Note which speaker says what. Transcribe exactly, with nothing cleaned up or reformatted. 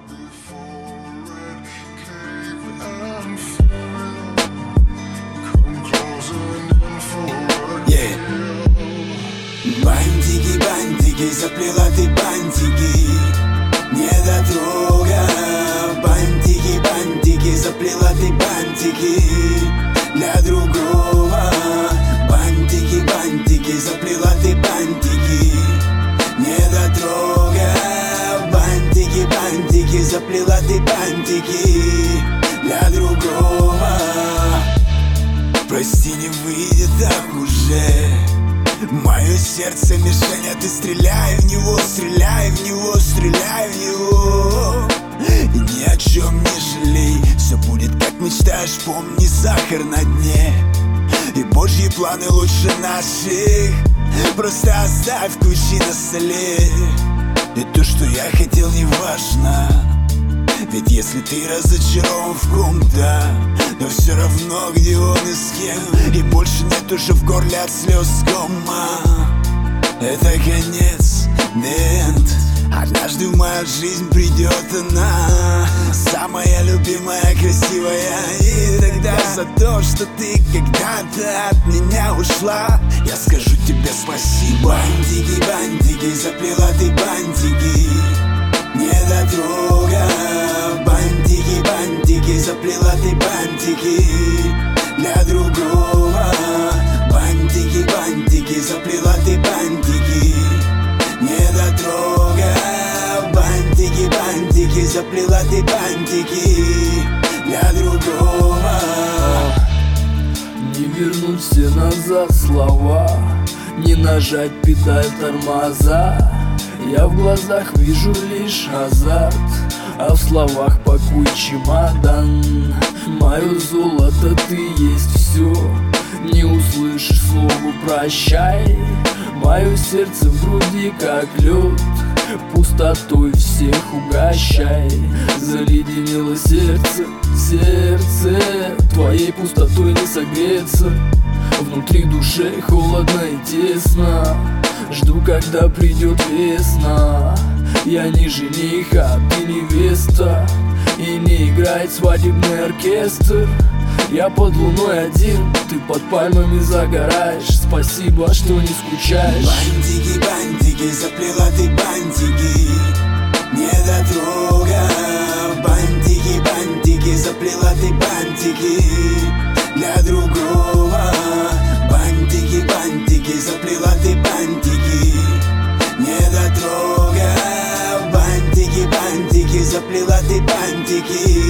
Speaker 1: Yeah. Бантики, бантики, заплела ты бантики, недотрога. Бантики, бантики, заплела ты бантики для другого. Бантики, бантики, заплела ты бантики, недотрога. Бантики, бантики, заплела ты бантики для другого. Прости, не выйдет так уже. Мое сердце мишень, а ты стреляй в него, стреляй в него, стреляй в него. И ни о чем не жалей, все будет как мечтаешь, помни, сахар на дне. И божьи планы лучше наших, просто оставь ключи на столе. И то, что я хотел, не важно, ведь если ты разочарован в ком-то, но все равно где он и с кем. И больше нет уже в горле от слез кома. Это конец, нет. Однажды в мою жизнь придет она, самая любимая, красивая. И тогда за то, что ты когда-то от меня ушла, я скажу тебе спасибо. Бантики, бантики, заплела ты бантики, недотрога. Бантики, бантики, заплела ты бантики для другого. Бантики, бантики, заплела ты бантики, недотрога. Бантики, бантики, заплела ты бантики для другого.
Speaker 2: Не вернуть все назад слова, не нажать педаль тормоза. Я в глазах вижу лишь азарт, а в словах пакуй чемодан. Мое золото, ты есть все, не услышишь слово прощай. Мое сердце в груди как лед, пустотой всех угощай. Заледенело сердце, сердце, твоей пустотой не согреться. Внутри души холодно и тесно, жду, когда придет весна. Я не жених, а ты невеста, и не играет свадебный оркестр. Я под луной один, ты под пальмами загораешь. Спасибо, что не скучаешь.
Speaker 1: Бантики, бантики, заплела ты бантики, недотрога. Бантики, бантики, заплела ты бантики для другого. Бантики, бантики, заплела ты бантики, недотрога. Бантики, бантики, заплела ты бантики